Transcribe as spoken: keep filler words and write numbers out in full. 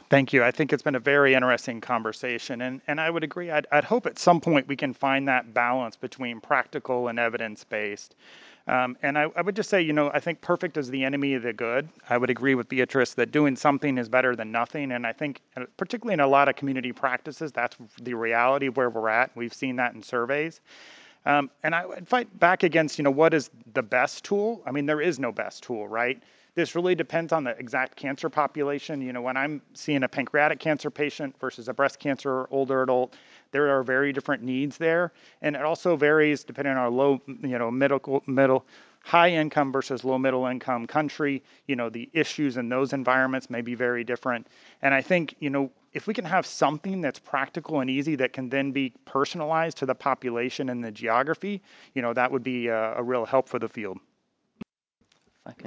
Thank you. I think it's been a very interesting conversation, and and I would agree. I'd, I'd hope at some point we can find that balance between practical and evidence-based. Um, and I, I would just say, you know, I think perfect is the enemy of the good. I would agree with Beatrice that doing something is better than nothing. And I think, uh, particularly in a lot of community practices, that's the reality where we're at. We've seen that in surveys. Um, and I would fight back against, you know, what is the best tool? I mean, there is no best tool, right? This really depends on the exact cancer population. You know, when I'm seeing a pancreatic cancer patient versus a breast cancer older adult, there are very different needs there. And it also varies depending on our low, you know, middle, middle, high income versus low middle income country. You know, the issues in those environments may be very different. And I think, you know, if we can have something that's practical and easy that can then be personalized to the population and the geography, you know, that would be a, a real help for the field.